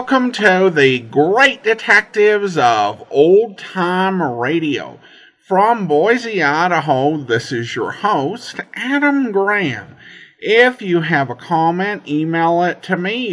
welcome to the Great Detectives of Old Time Radio. From Boise, Idaho, this is your host, Adam Graham. If you have a comment, email it to me,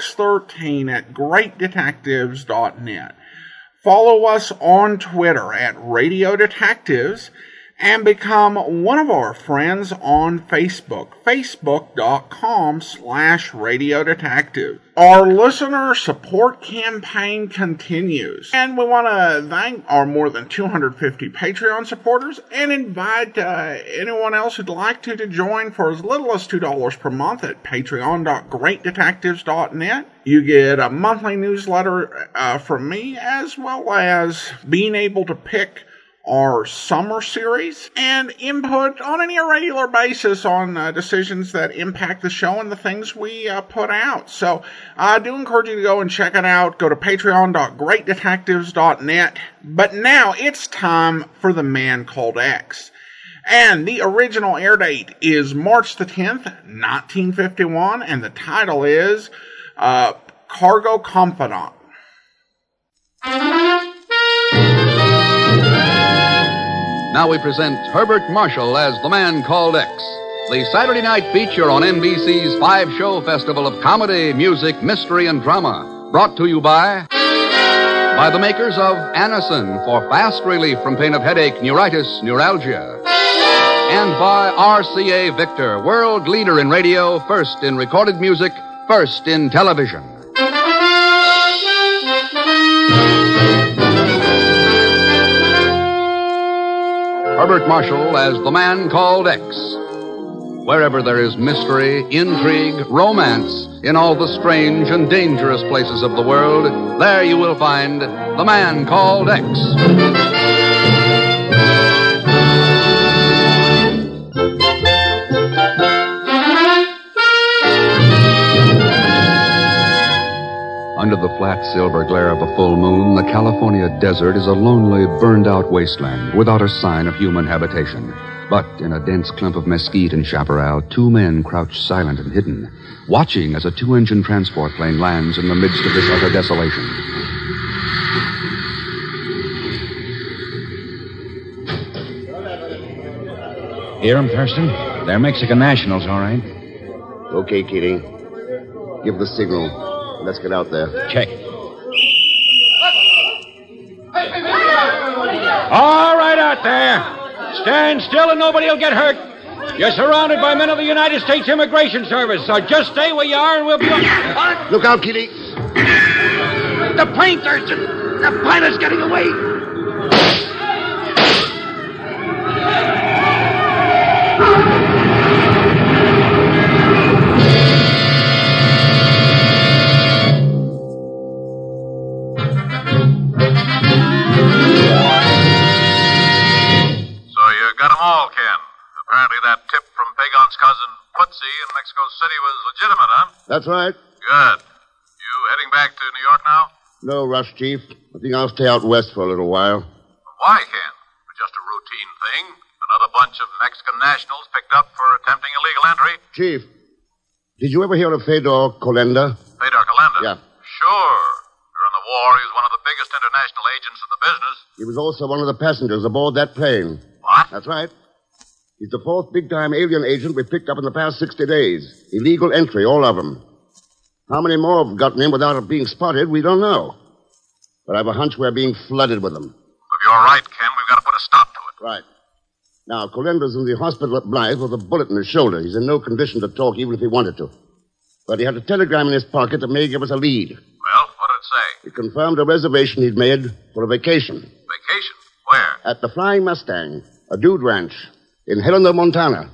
box13@greatdetectives.net. Follow us on Twitter at Radio Detectives, and become one of our friends on Facebook, facebook.com/Radio Detective. Our listener support campaign continues, and we want to thank our more than 250 Patreon supporters and invite anyone else who'd like to join for as little as $2 per month at patreon.greatdetectives.net. You get a monthly newsletter from me, as well as being able to pick our summer series and input on an irregular basis on decisions that impact the show and the things we put out. So I do encourage you to go and check it out. Go to patreon.greatdetectives.net. But now it's time for The Man Called X. And the original air date is March the 10th, 1951, and the title is Cargo Confidant. Now we present Herbert Marshall as The Man Called X, the Saturday night feature on NBC's 5-show festival of comedy, music, mystery, and drama. Brought to you by the makers of Anacin for fast relief from pain of headache, neuritis, neuralgia. And by RCA Victor, world leader in radio, first in recorded music, first in television. Herbert Marshall as The Man Called X. Wherever there is mystery, intrigue, romance, in all the strange and dangerous places of the world, there you will find The Man Called X. Under the flat silver glare of a full moon, the California desert is a lonely, burned-out wasteland without a sign of human habitation. But in a dense clump of mesquite and chaparral, two men crouch silent and hidden, watching as a two-engine transport plane lands in the midst of this utter desolation. Hear 'em, Thurston? They're Mexican nationals, all right. Okay, Keating. Give the signal. Let's get out there. Check. All right out there. Stand still and nobody will get hurt. You're surrounded by men of the United States Immigration Service, so just stay where you are and we'll be... Look out, Keating. The plane, Thurston. The pilot's getting away. Apparently that tip from Pagon's cousin, Putzi, in Mexico City was legitimate, huh? That's right. Good. You heading back to New York now? No rush, Chief. I think I'll stay out west for a little while. Why, Ken? Just a routine thing. Another bunch of Mexican nationals picked up for attempting illegal entry. Chief, did you ever hear of Fedor Kolenda? Fedor Kolenda? Yeah. Sure. During the war, he was one of the biggest international agents in the business. He was also one of the passengers aboard that plane. What? That's right. He's the fourth big-time alien agent we've picked up in the past 60 days. Illegal entry, all of them. How many more have gotten in without being spotted, we don't know. But I have a hunch we're being flooded with them. If you're right, Ken, we've got to put a stop to it. Right. Now, Colenda's in the hospital at Blythe with a bullet in his shoulder. He's in no condition to talk, even if he wanted to. But he had a telegram in his pocket that may give us a lead. Well, what did it say? It confirmed a reservation he'd made for a vacation. Vacation? Where? At the Flying Mustang, a dude ranch in Helena, Montana.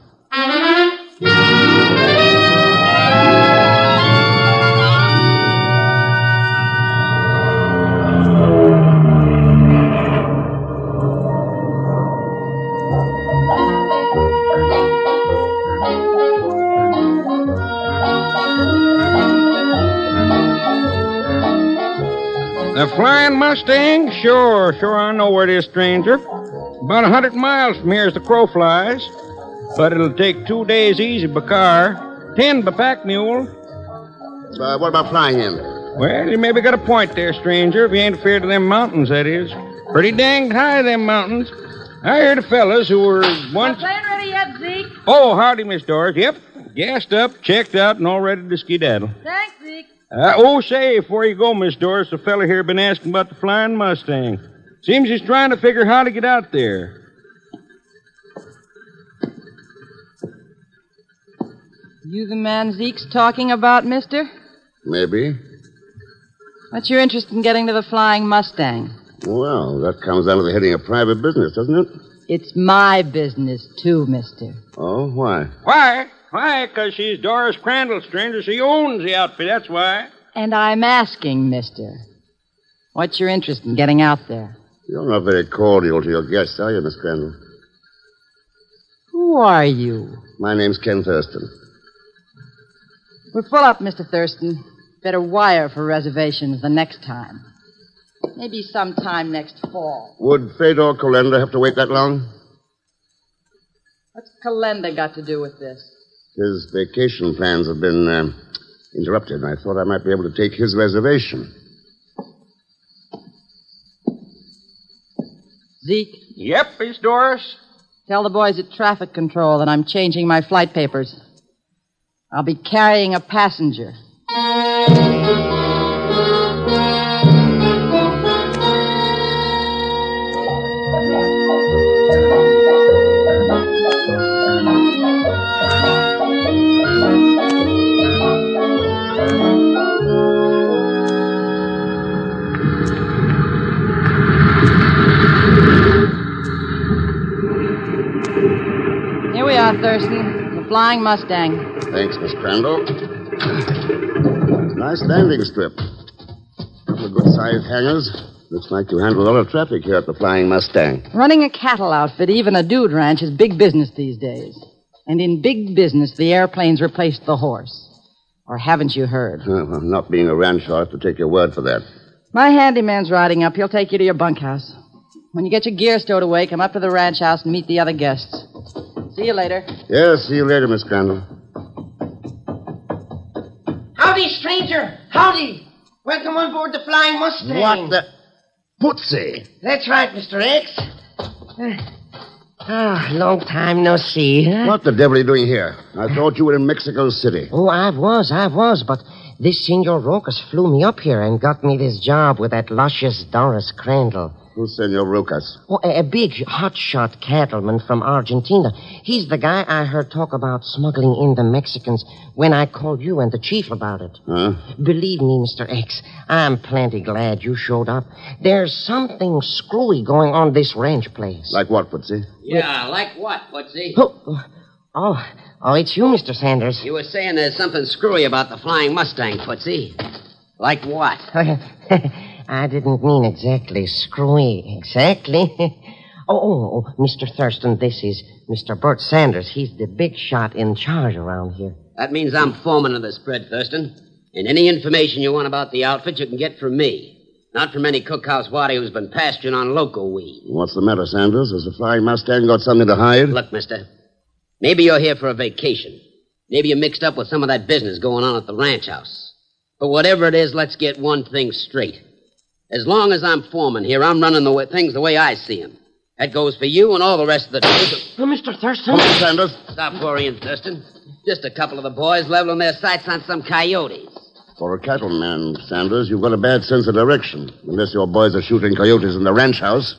The Flying Mustang? Sure, I know where it is, stranger. About 100 miles from here as the crow flies. But it'll take 2 days easy by car, 10 by pack mule. What about flying in? Well, you maybe got a point there, stranger, if you ain't afraid of them mountains, that is. Pretty dang high, them mountains. I heard of fellas who were once... Plane ready yet, Zeke? Oh, howdy, Miss Doris. Yep, gassed up, checked out, and all ready to skedaddle. Thanks, Zeke. Say, before you go, Miss Doris, a fella here been asking about the Flying Mustang. Seems he's trying to figure how to get out there. You the man Zeke's talking about, mister? Maybe. What's your interest in getting to the Flying Mustang? Well, that comes under the heading of private business, doesn't it? It's my business, too, mister. Oh, why? Why? Why? Because she's Doris Crandall, stranger. She owns the outfit, that's why. And I'm asking, mister, what's your interest in getting out there? You're not very cordial to your guests, are you, Miss Crandall? Who are you? My name's Ken Thurston. We're full up, Mr. Thurston. Better wire for reservations the next time. Maybe sometime next fall. Would Fedor Kalender have to wait that long? What's Kalenda got to do with this? His vacation plans have been interrupted, and I thought I might be able to take his reservation. Zeke? Yep, Miss Doris. Tell the boys at traffic control that I'm changing my flight papers. I'll be carrying a passenger. Here we are, Thurston. The Flying Mustang. Thanks, Miss Crandall. Nice landing strip. Couple of good-sized hangars. Looks like you handle a lot of traffic here at the Flying Mustang. Running a cattle outfit, even a dude ranch, is big business these days. And in big business, the airplanes replaced the horse. Or haven't you heard? Well, not being a rancher, I'll have to take your word for that. My handyman's riding up. He'll take you to your bunkhouse. When you get your gear stowed away, come up to the ranch house and meet the other guests. See you later. Yes, see you later, Miss Crandall. Howdy, stranger. Howdy. Welcome on board the Flying Mustang. What the... Footsie. That's right, Mr. X. Long time no see, huh? What the devil are you doing here? I thought you were in Mexico City. Oh, I was, but this Senor Rocas flew me up here and got me this job with that luscious Doris Crandall. Who's Senor Rocas? Oh, a big hotshot cattleman from Argentina. He's the guy I heard talk about smuggling in the Mexicans when I called you and the chief about it. Huh? Believe me, Mr. X, I'm plenty glad you showed up. There's something screwy going on this ranch place. Like what, Footsie? Yeah, like what, Footsie? Oh, it's you, Mr. Sanders. You were saying there's something screwy about the Flying Mustang, Footsie. Like what? I didn't mean exactly screwy. Exactly. Oh, Mr. Thurston, this is Mr. Bert Sanders. He's the big shot in charge around here. That means I'm foreman of the spread, Thurston. And any information you want about the outfit, you can get from me. Not from any cookhouse waddy who's been pasturing on loco weed. What's the matter, Sanders? Has the Flying Mustang got something to hide? Look, mister, maybe you're here for a vacation. Maybe you're mixed up with some of that business going on at the ranch house. But whatever it is, let's get one thing straight. As long as I'm foreman here, I'm running things the way I see them. That goes for you and all the rest of the... Mr. Thurston? Come on, Sanders. Stop worrying, Thurston. Just a couple of the boys leveling their sights on some coyotes. For a cattleman, Sanders, you've got a bad sense of direction. Unless your boys are shooting coyotes in the ranch house.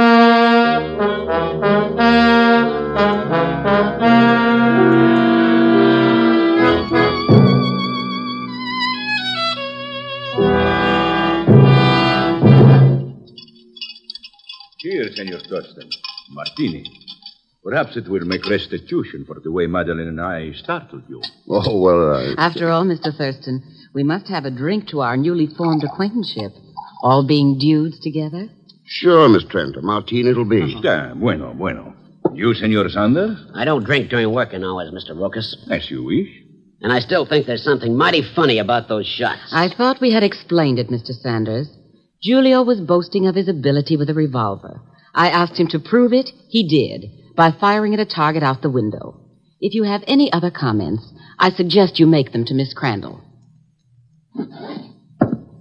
Here, Senor Thurston. Martini. Perhaps it will make restitution for the way Madeline and I startled you. Oh, well, After all, Mr. Thurston, we must have a drink to our newly formed acquaintanceship. All being dudes together. Sure, Miss Trent. A martini it'll be. Bueno. You, Senor Sanders? I don't drink during working hours, Mr. Rocas. As you wish. And I still think there's something mighty funny about those shots. I thought we had explained it, Mr. Sanders. Julio was boasting of his ability with a revolver. I asked him to prove it. He did, by firing at a target out the window. If you have any other comments, I suggest you make them to Miss Crandall.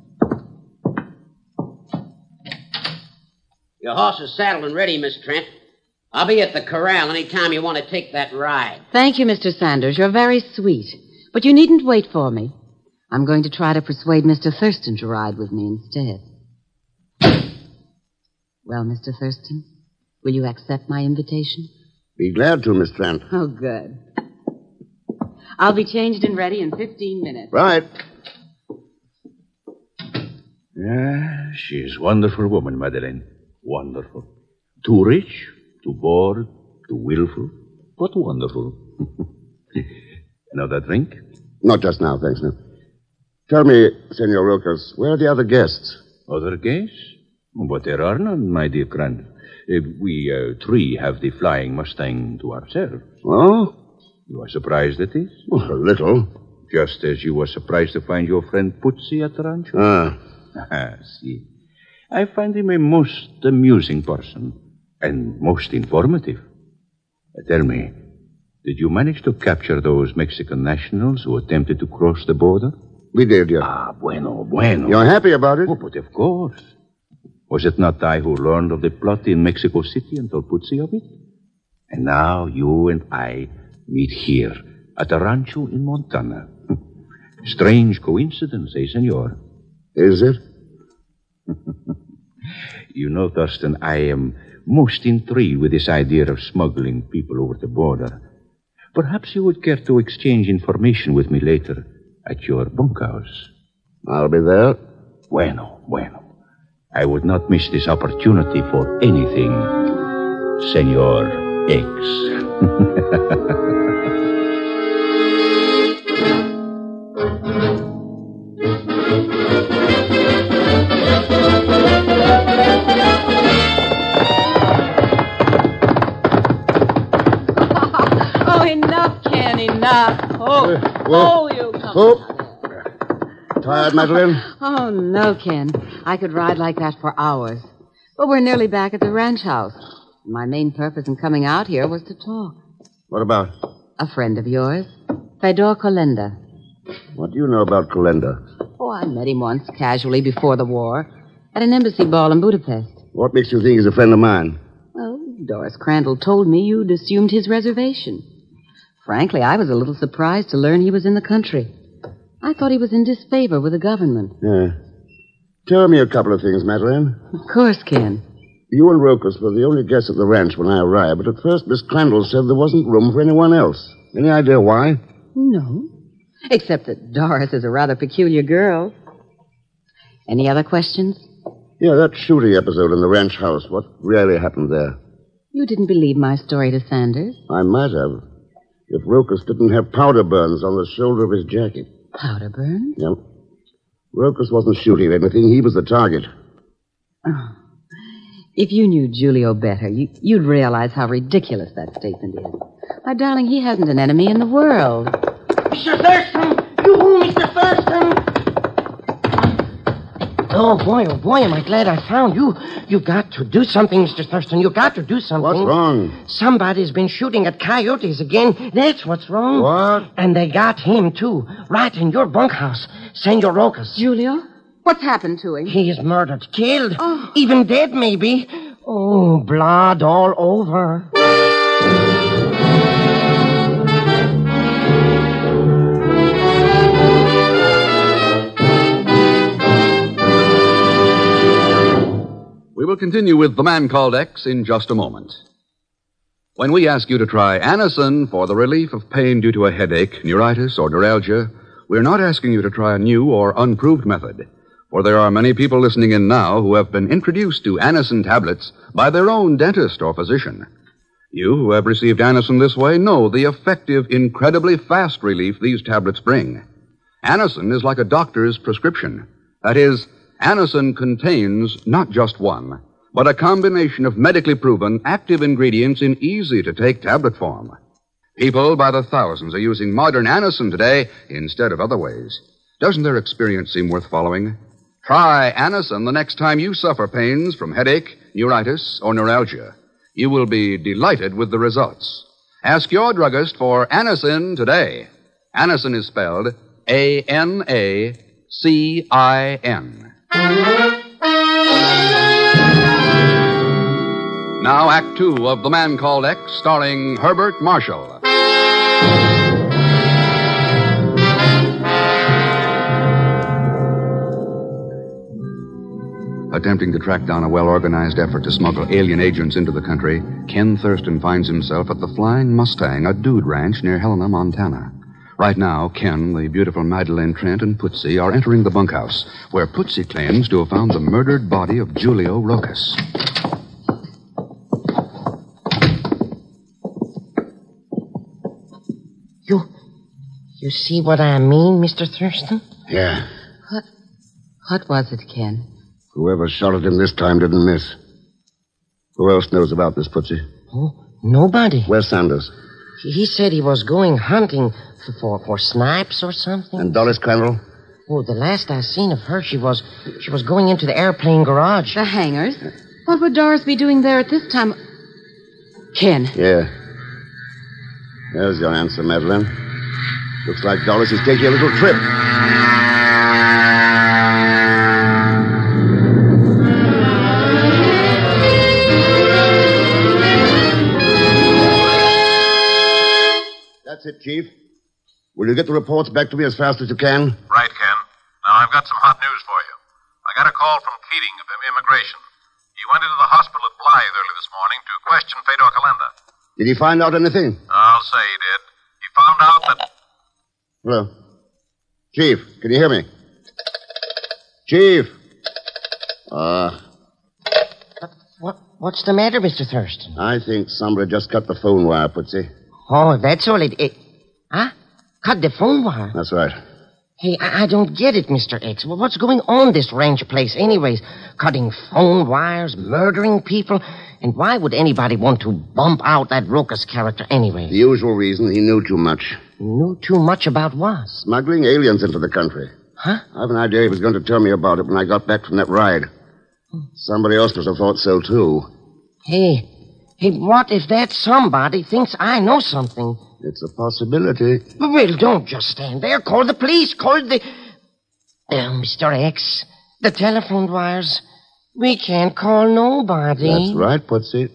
Your horse is saddled and ready, Miss Trent. I'll be at the corral any time you want to take that ride. Thank you, Mr. Sanders. You're very sweet. But you needn't wait for me. I'm going to try to persuade Mr. Thurston to ride with me instead. Well, Mr. Thurston, will you accept my invitation? Be glad to, Miss Trent. Oh, good. I'll be changed and ready in 15 minutes. Right. Yeah, she's a wonderful woman, Madeleine. Wonderful. Too rich, too bored, too willful, but wonderful. Another drink? Not just now, thanks, no. Tell me, Senor Rokas, where are the other guests? Other guests? But there are none, my dear friend. We three have the Flying Mustang to ourselves. Oh? You are surprised at this? Well, a little. Just as you were surprised to find your friend Putzi at the rancho? See. I find him a most amusing person and most informative. Tell me, did you manage to capture those Mexican nationals who attempted to cross the border? We did, yes. Bueno. You're happy about it? Oh, but of course. Was it not I who learned of the plot in Mexico City and told Putzi of it? And now you and I meet here at a rancho in Montana. Strange coincidence, eh, senor? Is it? You know, Thurston, I am most intrigued with this idea of smuggling people over the border. Perhaps you would care to exchange information with me later at your bunkhouse. I'll be there. Bueno. I would not miss this opportunity for anything, Senor X. You come. Tired, Madeline? Oh, no, Ken. I could ride like that for hours. But we're nearly back at the ranch house. My main purpose in coming out here was to talk. What about? A friend of yours, Fedor Kolenda. What do you know about Kolenda? Oh, I met him once, casually, before the war, at an embassy ball in Budapest. What makes you think he's a friend of mine? Well, Doris Crandall told me you'd assumed his reservation. Frankly, I was a little surprised to learn he was in the country. I thought he was in disfavor with the government. Yeah. Tell me a couple of things, Madeline. Of course, Ken. You and Rokas were the only guests at the ranch when I arrived, but at first Miss Crandall said there wasn't room for anyone else. Any idea why? No. Except that Doris is a rather peculiar girl. Any other questions? Yeah, that shooting episode in the ranch house. What really happened there? You didn't believe my story to Sanders? I might have. If Rokas didn't have powder burns on the shoulder of his jacket. Powder burns? Yep. Rokas wasn't shooting at anything. He was the target. Oh. If you knew Julio better, you'd realize how ridiculous that statement is. My darling, he hasn't an enemy in the world. Mr. Thurston! You, Mr. Thurston! Oh, boy, am I glad I found you. You got to do something, Mr. Thurston. You got to do something. What's wrong? Somebody's been shooting at coyotes again. That's what's wrong. What? And they got him, too. Right in your bunkhouse. Senor Rokas. Julio? What's happened to him? He's murdered, killed. Oh. Even dead, maybe. Oh, blood all over. We will continue with The Man Called X in just a moment. When we ask you to try Anacin for the relief of pain due to a headache, neuritis, or neuralgia, we're not asking you to try a new or unproved method. For there are many people listening in now who have been introduced to Anacin tablets by their own dentist or physician. You who have received Anacin this way know the effective, incredibly fast relief these tablets bring. Anacin is like a doctor's prescription. That is, Anacin contains not just one, but a combination of medically proven active ingredients in easy-to-take tablet form. People by the thousands are using modern Anacin today instead of other ways. Doesn't their experience seem worth following? Try Anacin the next time you suffer pains from headache, neuritis, or neuralgia. You will be delighted with the results. Ask your druggist for Anacin today. Anacin is spelled A-N-A-C-I-N. Act Two of The Man Called X, starring Herbert Marshall. Attempting to track down a well-organized effort to smuggle alien agents into the country, Ken Thurston finds himself at the Flying Mustang, a dude ranch near Helena, Montana. Right now, Ken, the beautiful Madeleine Trent, and Putzi are entering the bunkhouse, where Putzi claims to have found the murdered body of Julio Rocas. You see what I mean, Mr. Thurston? Yeah. What was it, Ken? Whoever shot at him this time didn't miss. Who else knows about this, Putzi? Oh, nobody. Where's Sanders? He said he was going hunting for snipes or something. And Doris Crandall? Oh, the last I seen of her, she was going into the airplane garage. The hangars? What would Doris be doing there at this time? Ken. Yeah. There's your answer, Madeleine. Looks like Doris is taking a little trip. That's it, Chief. Will you get the reports back to me as fast as you can? Right, Ken. Now, I've got some hot news for you. I got a call from Keating of Immigration. He went into the hospital at Blythe early this morning to question Fedor Kalenda. Did he find out anything? I'll say he did. He found out that... Hello. Chief, can you hear me? Chief. What's the matter, Mr. Thurston? I think somebody just cut the phone wire, Putzi. Oh, that's all it... Huh? Cut the phone wire? That's right. Hey, I don't get it, Mr. X. Well, what's going on this ranch place anyways? Cutting phone wires, murdering people... And why would anybody want to bump out that Rocas character anyway? The usual reason, he knew too much. Knew too much about what? Smuggling aliens into the country. Huh? I have an idea he was going to tell me about it when I got back from that ride. Somebody else must have thought so, too. Hey, what if that somebody thinks I know something? It's a possibility. Well, don't just stand there. Call the police. Call the... Mr. X, the telephone wires... We can't call nobody. That's right, Putzi.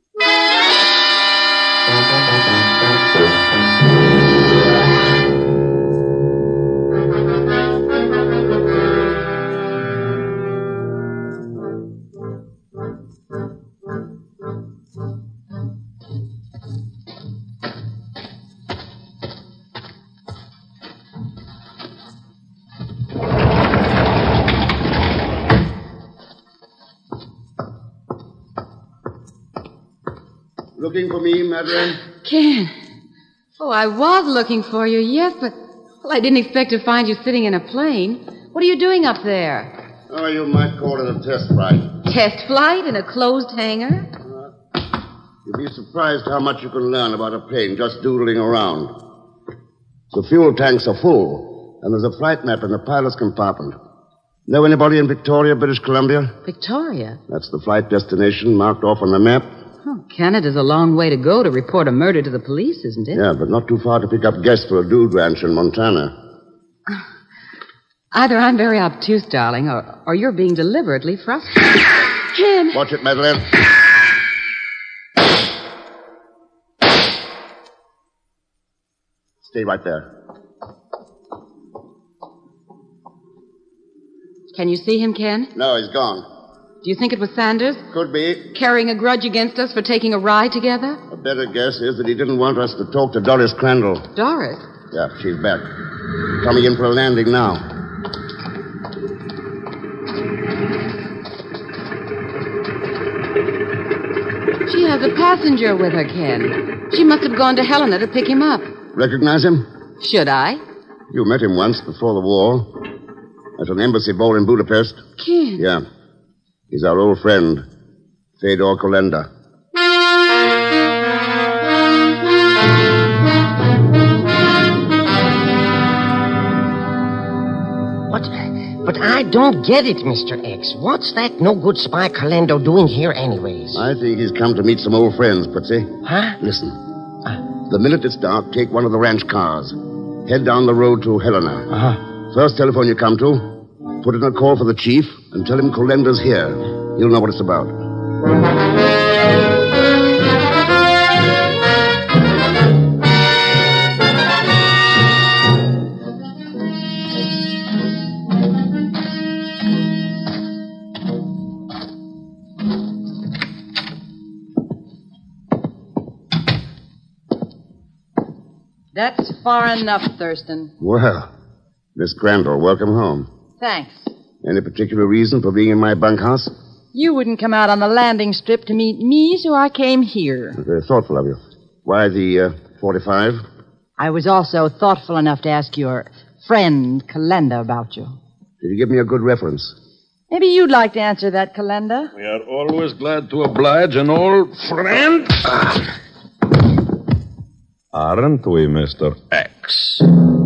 Looking for me, Madeleine? Ken. Oh, I was looking for you, yes, but... Well, I didn't expect to find you sitting in a plane. What are you doing up there? Oh, you might call it a test flight. Test flight in a closed hangar? You'd be surprised how much you can learn about a plane just doodling around. The fuel tanks are full, and there's a flight map in the pilot's compartment. Know anybody in Victoria, British Columbia? Victoria? That's the flight destination marked off on the map. Oh, Canada's a long way to go to report a murder to the police, isn't it? Yeah, but not too far to pick up guests for a dude ranch in Montana. Either I'm very obtuse, darling, or you're being deliberately frustrated. Ken! Watch it, Madeleine. Stay right there. Can you see him, Ken? No, he's gone. Do you think it was Sanders? Could be. Carrying a grudge against us for taking a ride together? A better guess is that he didn't want us to talk to Doris Crandall. Doris? Yeah, she's back. Coming in for a landing now. She has a passenger with her, Ken. She must have gone to Helena to pick him up. Recognize him? Should I? You met him once before the war. At an embassy ball in Budapest. Ken? Yeah. He's our old friend, Fedor Kalenda. But I don't get it, Mr. X. What's that no-good spy Kalendo doing here anyways? I think he's come to meet some old friends, Putzi. Huh? Listen. The minute it's dark, take one of the ranch cars. Head down the road to Helena. Uh-huh. First telephone you come to, put in a call for the chief and tell him Kalenda's here. He'll know what it's about. That's far enough, Thurston. Well, Miss Crandall, welcome home. Thanks. Any particular reason for being in my bunkhouse? You wouldn't come out on the landing strip to meet me, so I came here. Very thoughtful of you. Why the 45? I was also thoughtful enough to ask your friend, Calenda, about you. Did he give me a good reference? Maybe you'd like to answer that, Calenda. We are always glad to oblige an old friend. Aren't we, Mr. X?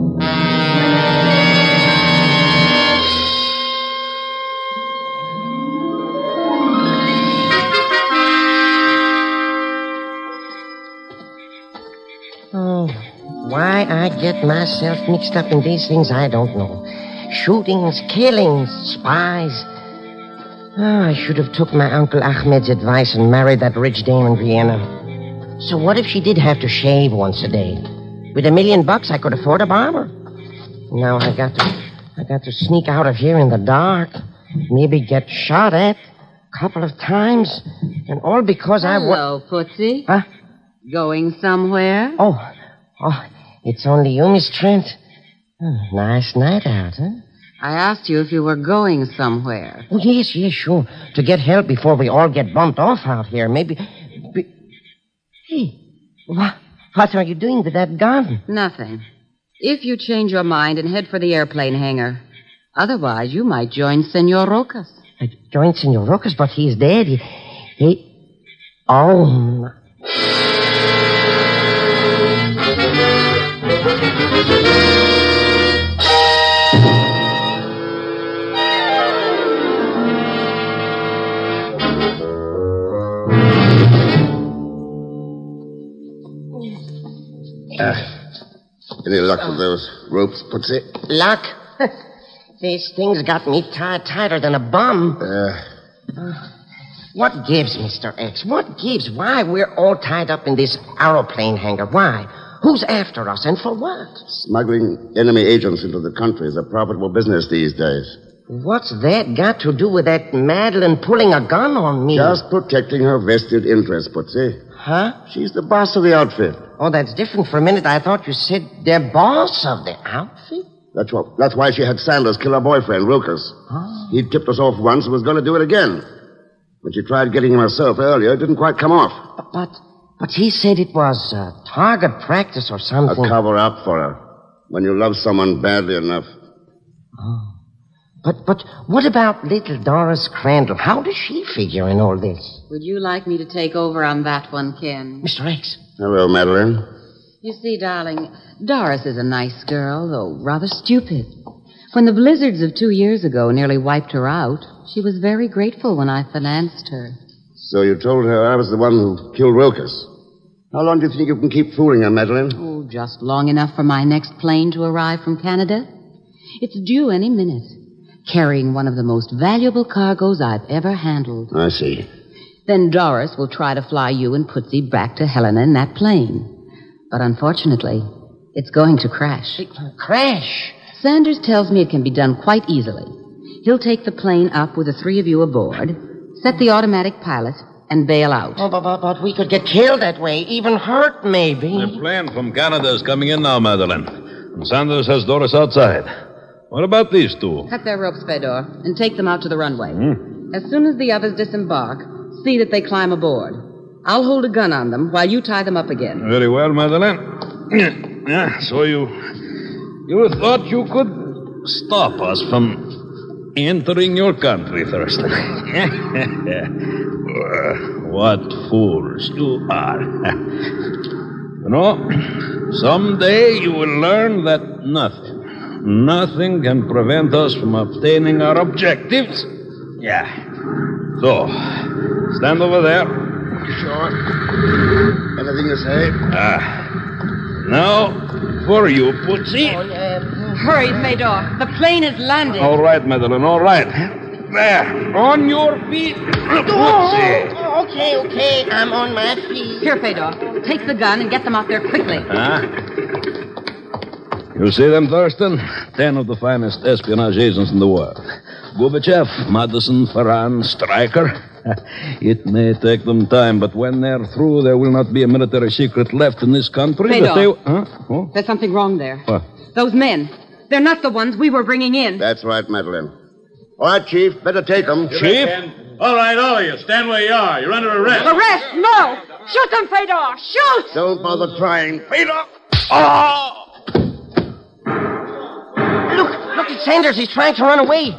Oh, why I get myself mixed up in these things, I don't know. Shootings, killings, spies. Oh, I should have took my Uncle Ahmed's advice and married that rich dame in Vienna. So what if she did have to shave once a day? With $1 million, I could afford a barber. Now I got to sneak out of here in the dark. Maybe get shot at a couple of times. And all because Hello, Footsie. Huh? Going somewhere? Oh, it's only you, Miss Trent. Oh, nice night out, huh? I asked you if you were going somewhere. Oh, yes, sure. To get help before we all get bumped off out here. Maybe... Hey, what are you doing with that gun? Nothing. If you change your mind and head for the airplane hangar. Otherwise, you might join Senor Rocas. Join Senor Rocas, but he's dead. He... Oh... Any luck with those ropes, Putsy? Luck? These things got me tied tighter than a bum. What gives, Mr. X? What gives? Why we're all tied up in this aeroplane hangar? Why? Who's after us and for what? Smuggling enemy agents into the country is a profitable business these days. What's that got to do with that Madeline pulling a gun on me? Just protecting her vested interests, Putsy. Huh? She's the boss of the outfit. Oh, that's different. For a minute, I thought you said the boss of the outfit. That's why she had Sanders kill her boyfriend, Ruckus. Oh. He tipped us off once and was going to do it again. When she tried getting him herself earlier, it didn't quite come off. But he said it was target practice or something. A cover-up for her. When you love someone badly enough. Oh. But what about little Doris Crandall? How does she figure in all this? Would you like me to take over on that one, Ken? Mr. X. Hello, Madeline. You see, darling, Doris is a nice girl, though rather stupid. When the blizzards of 2 years ago nearly wiped her out, she was very grateful when I financed her. So you told her I was the one who killed Rokas. How long do you think you can keep fooling her, Madeline? Oh, just long enough for my next plane to arrive from Canada. It's due any minute, carrying one of the most valuable cargoes I've ever handled. I see. Then Doris will try to fly you and Putsy back to Helena in that plane. But unfortunately, it's going to crash. Crash? Sanders tells me it can be done quite easily. He'll take the plane up with the 3 of you aboard, set the automatic pilot, and bail out. Oh, but we could get killed that way, even hurt, maybe. The plane from Canada is coming in now, Madeline. And Sanders has Doris outside. What about these two? Cut their ropes, Fedor, and take them out to the runway. As soon as the others disembark, see that they climb aboard. I'll hold a gun on them while you tie them up again. Very well, Madeline. Yeah, so you thought you could stop us from entering your country, Thurston. What fools you are. You know, someday you will learn that nothing can prevent us from obtaining our objectives. Yeah. So, stand over there. Sure. Anything to say? Now, for you, Putsy. Hurry, Fedor. The plane is landing. All right, Madeline, all right. There, on your feet. Putsy. Okay, I'm on my feet. Here, Fedor. Take the gun and get them out there quickly. You see them, Thurston? 10 of the finest espionage agents in the world. Gorbachev, Madison, Farran, Stryker. It may take them time, but when they're through, there will not be a military secret left in this country. Fedor, there's something wrong there. What? Those men, they're not the ones we were bringing in. That's right, Madeline. All right, Chief, better take them. Chief? All right, all of you, stand where you are. You're under arrest. Arrest? No! Shoot them, Fedor! Shoot! Don't bother trying. Fedor! Oh! Look at Sanders. He's trying to run away.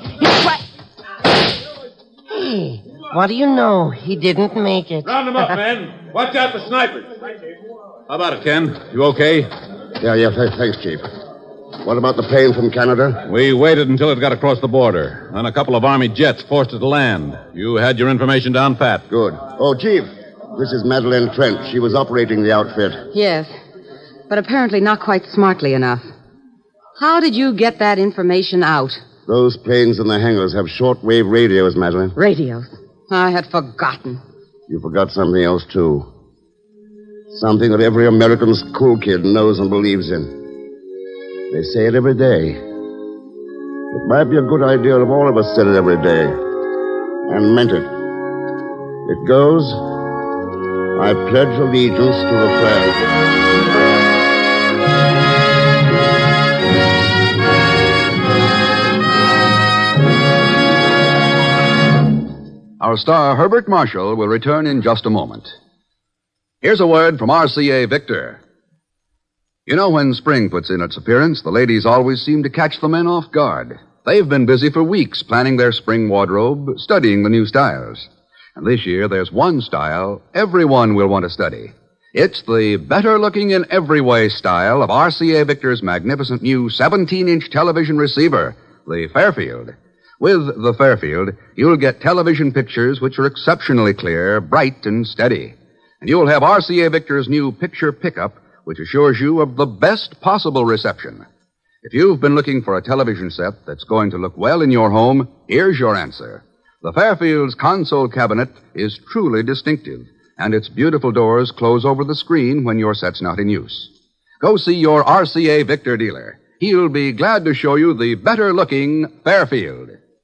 Hey, what do you know? He didn't make it. Round them up, men. Watch out for snipers. How about it, Ken? You okay? Yeah, thanks, Chief. What about the plane from Canada? We waited until it got across the border. Then a couple of Army jets forced it to land. You had your information down pat. Good. Oh, Chief, this is Madeline Trent. She was operating the outfit. Yes, but apparently not quite smartly enough. How did you get that information out? Those planes in the hangars have shortwave radios, Madeline. Radios? I had forgotten. You forgot something else, too. Something that every American school kid knows and believes in. They say it every day. It might be a good idea if all of us said it every day. And meant it. It goes, I pledge allegiance to the flag. Our star, Herbert Marshall, will return in just a moment. Here's a word from RCA Victor. You know, when spring puts in its appearance, the ladies always seem to catch the men off guard. They've been busy for weeks planning their spring wardrobe, studying the new styles. And this year, there's one style everyone will want to study. It's the better-looking in every way style of RCA Victor's magnificent new 17-inch television receiver, the Fairfield. With the Fairfield, you'll get television pictures which are exceptionally clear, bright, and steady. And you'll have RCA Victor's new picture pickup, which assures you of the best possible reception. If you've been looking for a television set that's going to look well in your home, here's your answer. The Fairfield's console cabinet is truly distinctive, and its beautiful doors close over the screen when your set's not in use. Go see your RCA Victor dealer. He'll be glad to show you the better-looking Fairfield.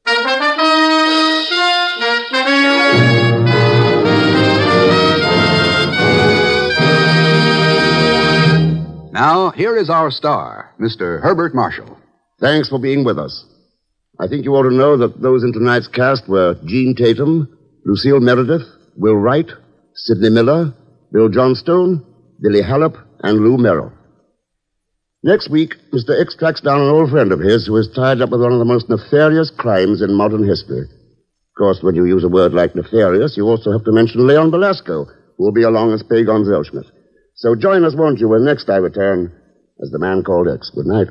Now, here is our star, Mr. Herbert Marshall. Thanks for being with us. I think you ought to know that those in tonight's cast were Gene Tatum, Lucille Meredith, Will Wright, Sidney Miller, Bill Johnstone, Billy Hallopp, and Lou Merrill. Next week, Mr. X tracks down an old friend of his who is tied up with one of the most nefarious crimes in modern history. Of course, when you use a word like nefarious, you also have to mention Leon Belasco, who will be along as Pagon Zellschmidt. So join us, won't you, when next I return as the Man Called X. Good night.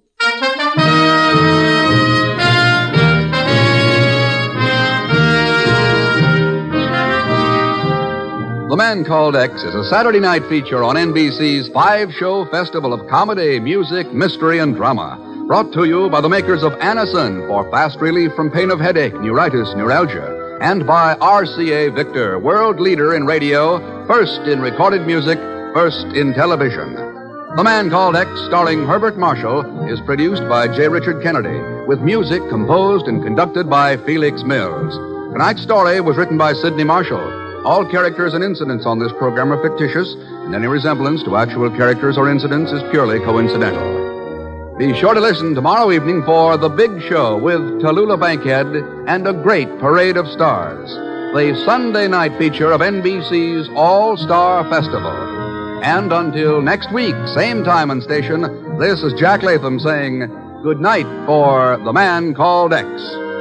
The Man Called X is a Saturday night feature on NBC's 5-show festival of comedy, music, mystery, and drama. Brought to you by the makers of Anacin for fast relief from pain of headache, neuritis, neuralgia. And by RCA Victor, world leader in radio, first in recorded music, first in television. The Man Called X, starring Herbert Marshall, is produced by J. Richard Kennedy, with music composed and conducted by Felix Mills. Tonight's story was written by Sidney Marshall. All characters and incidents on this program are fictitious, and any resemblance to actual characters or incidents is purely coincidental. Be sure to listen tomorrow evening for The Big Show with Tallulah Bankhead and a great parade of stars. The Sunday night feature of NBC's All-Star Festival. And until next week, same time and station, this is Jack Latham saying good night for The Man Called X.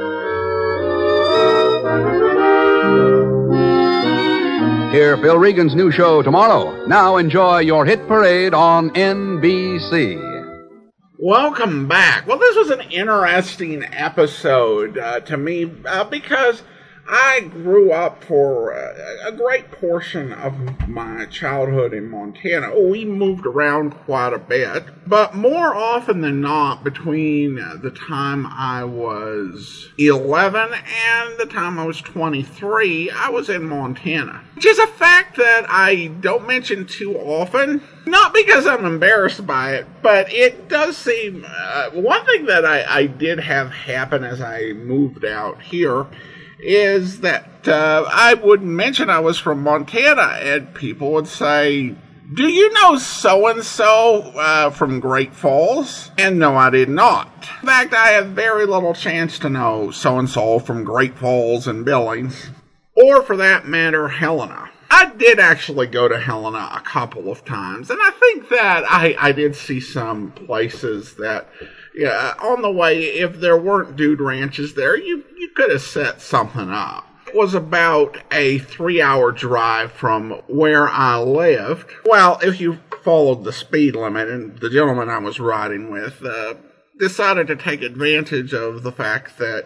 Hear Phil Regan's new show tomorrow. Now enjoy your hit parade on NBC. Welcome back. Well, this was an interesting episode to me because I grew up for a great portion of my childhood in Montana. We moved around quite a bit, but more often than not, between the time I was 11 and the time I was 23, I was in Montana. Which is a fact that I don't mention too often. Not because I'm embarrassed by it, but it does seem... one thing that I did have happen as I moved out here is that I would mention I was from Montana, and people would say, "Do you know so-and-so from Great Falls?" And no, I did not. In fact, I have very little chance to know so-and-so from Great Falls and Billings, or for that matter, Helena. I did actually go to Helena a couple of times, and I think that I did see some places that... Yeah, on the way, if there weren't dude ranches there, you could have set something up. It was about a 3-hour drive from where I lived. Well, if you followed the speed limit, and the gentleman I was riding with decided to take advantage of the fact that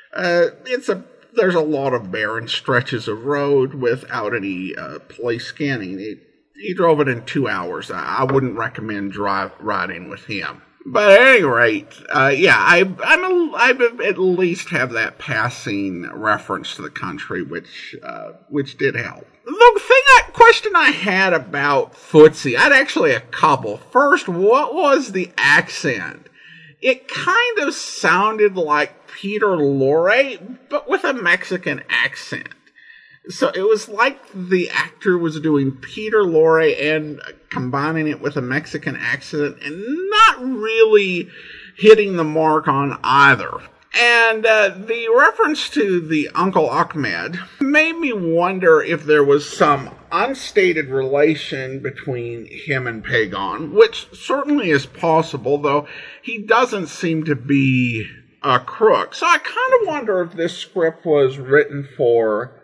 there's a lot of barren stretches of road without any police scanning. He drove it in 2 hours. I wouldn't recommend riding with him. But at any rate, I at least have that passing reference to the country, which did help. The question I had about Footsie, I had actually a couple. First, what was the accent? It kind of sounded like Peter Lorre, but with a Mexican accent. So it was like the actor was doing Peter Lorre and combining it with a Mexican accent and not really hitting the mark on either. And the reference to the Uncle Ahmed made me wonder if there was some unstated relation between him and Pagon, which certainly is possible, though he doesn't seem to be a crook. So I kind of wonder if this script was written for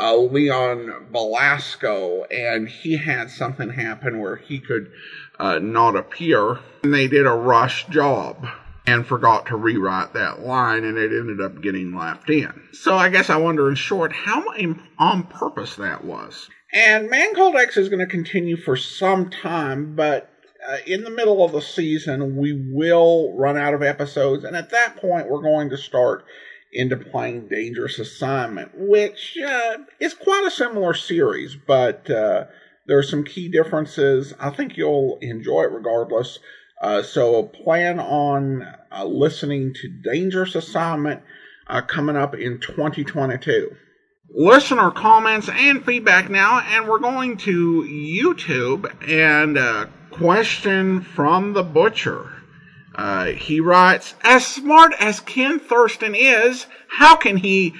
Leon Belasco, and he had something happen where he could not appear, and they did a rush job and forgot to rewrite that line, and it ended up getting left in. So I guess I wonder, in short, how on purpose that was. And Man Called X is going to continue for some time, but in the middle of the season, we will run out of episodes, and at that point, we're going to start into playing Dangerous Assignment, which is quite a similar series, but there are some key differences. I think you'll enjoy it regardless. So plan on listening to Dangerous Assignment coming up in 2022. Listener comments and feedback now, and we're going to YouTube, and a question from the Butcher. He writes, as smart as Ken Thurston is, how can he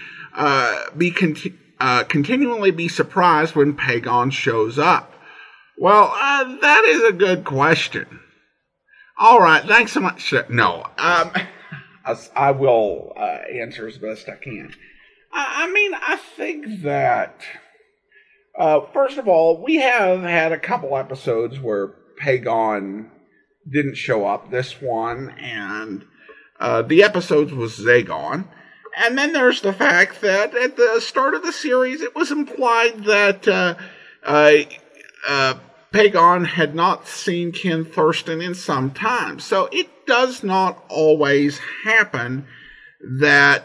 continually be surprised when Pagon shows up? Well, that is a good question. All right, thanks so much. No, I will answer as best I can. I think that, first of all, we have had a couple episodes where Pagon didn't show up, this one, and the episode was Zagon. And then there's the fact that at the start of the series, it was implied that Pagon had not seen Ken Thurston in some time. So it does not always happen that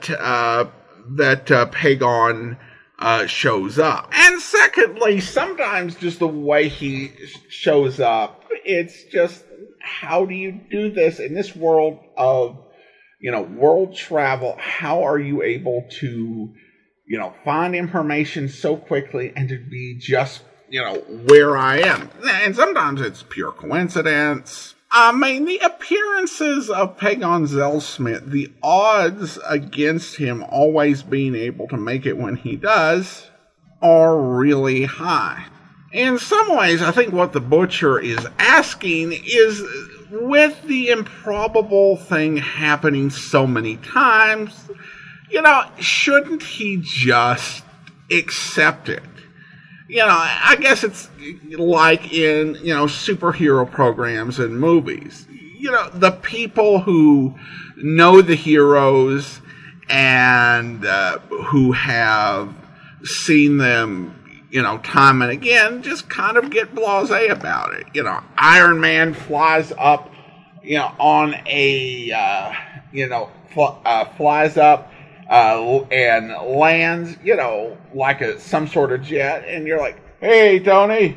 Pagon shows up. And secondly, sometimes just the way he shows up, it's just, how do you do this in this world of, world travel? How are you able to, find information so quickly and to be just, where I am? And sometimes it's pure coincidence. The appearances of Pagon Zellsmith, the odds against him always being able to make it when he does are really high. In some ways, I think what the Butcher is asking is, with the improbable thing happening so many times, shouldn't he just accept it? I guess it's like in, superhero programs and movies. The people who know the heroes and who have seen them, time and again, just kind of get blasé about it. Iron Man flies up, on a, flies up and lands, like some sort of jet, and you're like, hey, Tony.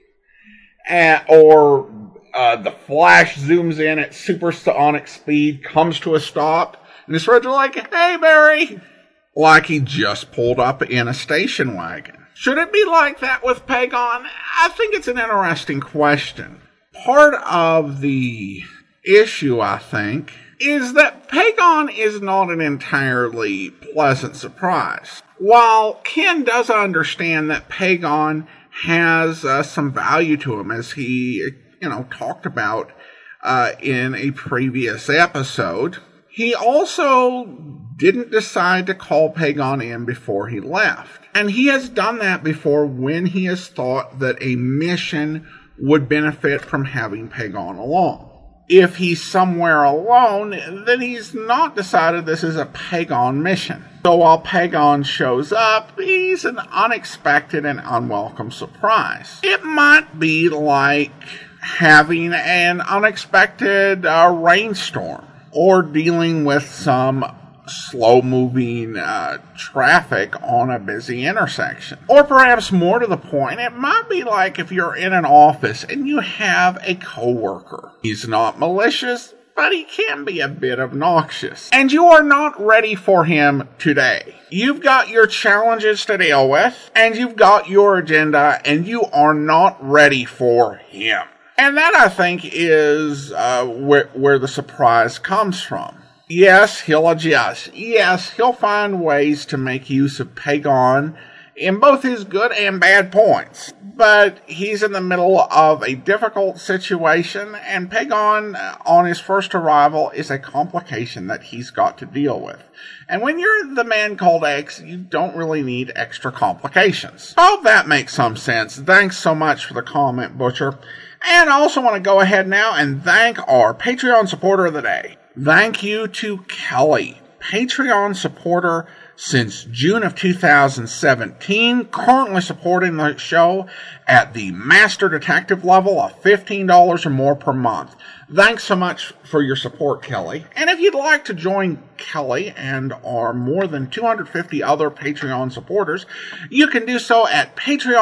Or the Flash zooms in at supersonic speed, comes to a stop, and his friends are like, hey, Barry. Like he just pulled up in a station wagon. Should it be like that with Pagon? I think it's an interesting question. Part of the issue, I think, is that Pagon is not an entirely pleasant surprise. While Ken does understand that Pagon has some value to him, as he, talked about in a previous episode, he also didn't decide to call Pagon in before he left. And he has done that before when he has thought that a mission would benefit from having Pagon along. If he's somewhere alone, then he's not decided this is a Pagon mission. So while Pagon shows up, he's an unexpected and unwelcome surprise. It might be like having an unexpected rainstorm, or dealing with some slow-moving traffic on a busy intersection. Or perhaps more to the point, it might be like if you're in an office and you have a coworker. He's not malicious, but he can be a bit obnoxious. And you are not ready for him today. You've got your challenges to deal with, and you've got your agenda, and you are not ready for him. And that, I think, is where the surprise comes from. Yes, he'll adjust. Yes, he'll find ways to make use of Pagon in both his good and bad points. But he's in the middle of a difficult situation, and Pagon, on his first arrival, is a complication that he's got to deal with. And when you're the man called X, you don't really need extra complications. I hope that makes some sense. Thanks so much for the comment, Butcher. And I also want to go ahead now and thank our Patreon supporter of the day. Thank you to Kelly, Patreon supporter since June of 2017, currently supporting the show at the Master Detective level of $15 or more per month. Thanks so much for your support, Kelly. And if you'd like to join Kelly and our more than 250 other Patreon supporters, you can do so at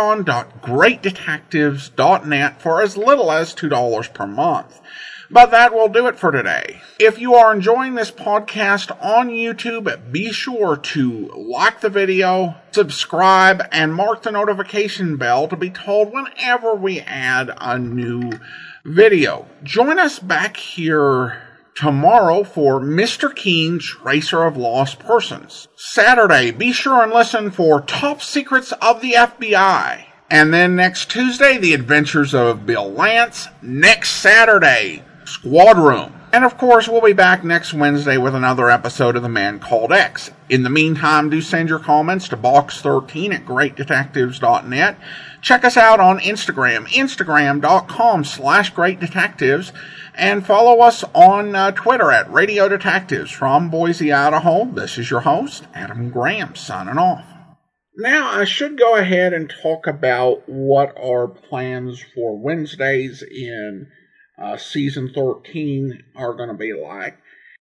patreon.greatdetectives.net for as little as $2 per month. But that will do it for today. If you are enjoying this podcast on YouTube, be sure to like the video, subscribe, and mark the notification bell to be told whenever we add a new video. Join us back here tomorrow for Mr. Keen, Tracer of Lost Persons. Saturday, be sure and listen for Top Secrets of the FBI. And then next Tuesday, The Adventures of Bill Lance. Next Saturday, Squad Room. And of course, we'll be back next Wednesday with another episode of The Man Called X. In the meantime, do send your comments to box13 at greatdetectives.net. Check us out on Instagram, instagram.com/greatdetectives. And follow us on Twitter at Radio Detectives. From Boise, Idaho, this is your host, Adam Graham, signing off. Now, I should go ahead and talk about what our plans for Wednesdays in Season 13 are going to be like.